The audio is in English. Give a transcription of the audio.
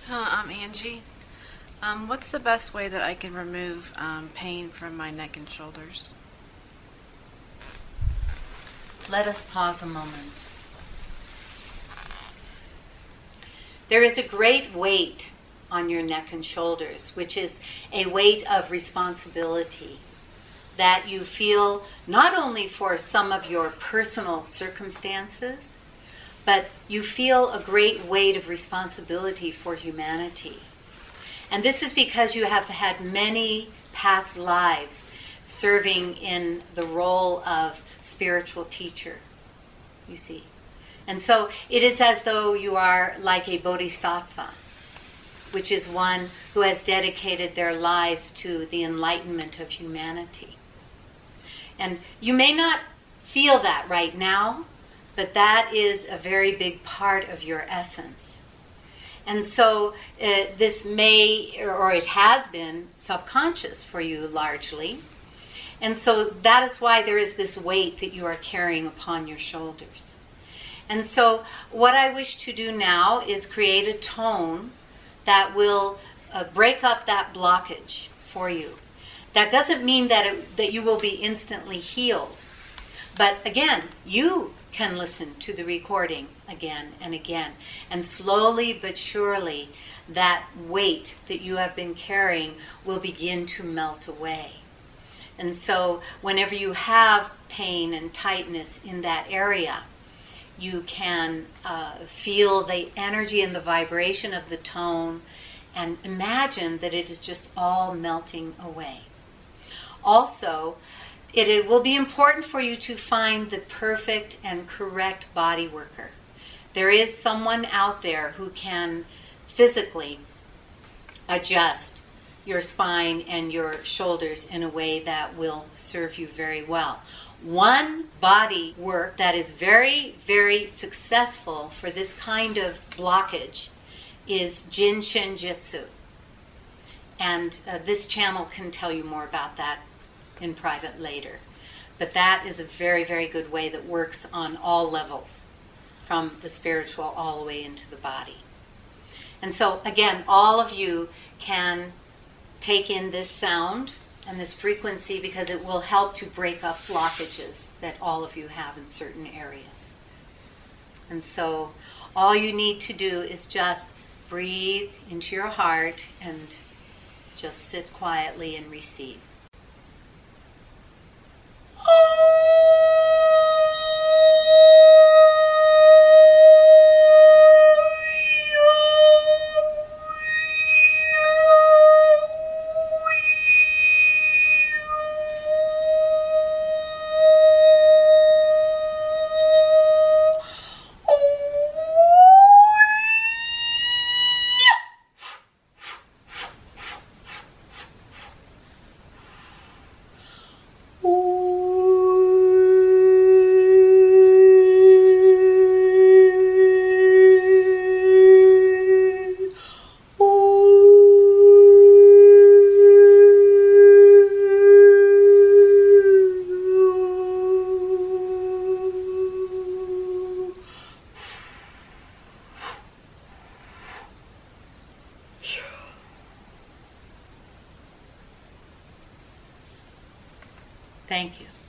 I'm Angie. What's the best way that I can remove pain from my neck and shoulders? Let us pause a moment. There is a great weight on your neck and shoulders, which is a weight of responsibility that you feel not only for some of your personal circumstances, but you feel a great weight of responsibility for humanity. And this is because you have had many past lives serving in the role of spiritual teacher, you see. And so it is as though you are like a bodhisattva, which is one who has dedicated their lives to the enlightenment of humanity. And you may not feel that right now, but that is a very big part of your essence. And so this may, or it has been, subconscious for you largely. And so that is why there is this weight that you are carrying upon your shoulders. And so what I wish to do now is create a tone that will break up that blockage for you. That doesn't mean that you will be instantly healed. But again, you can listen to the recording again and again. And slowly but surely, that weight that you have been carrying will begin to melt away. And so whenever you have pain and tightness in that area, you can feel the energy and the vibration of the tone and imagine that it is just all melting away. Also, it will be important for you to find the perfect and correct body worker. There is someone out there who can physically adjust your spine and your shoulders in a way that will serve you very well. One body work that is very, very successful for this kind of blockage is Jin Shin Jitsu. And this channel can tell you more about that in private later. But that is a very, very good way that works on all levels, from the spiritual all the way into the body. And so, again, all of you can take in this sound and this frequency because it will help to break up blockages that all of you have in certain areas. And so all you need to do is just breathe into your heart and just sit quietly and receive. Thank you.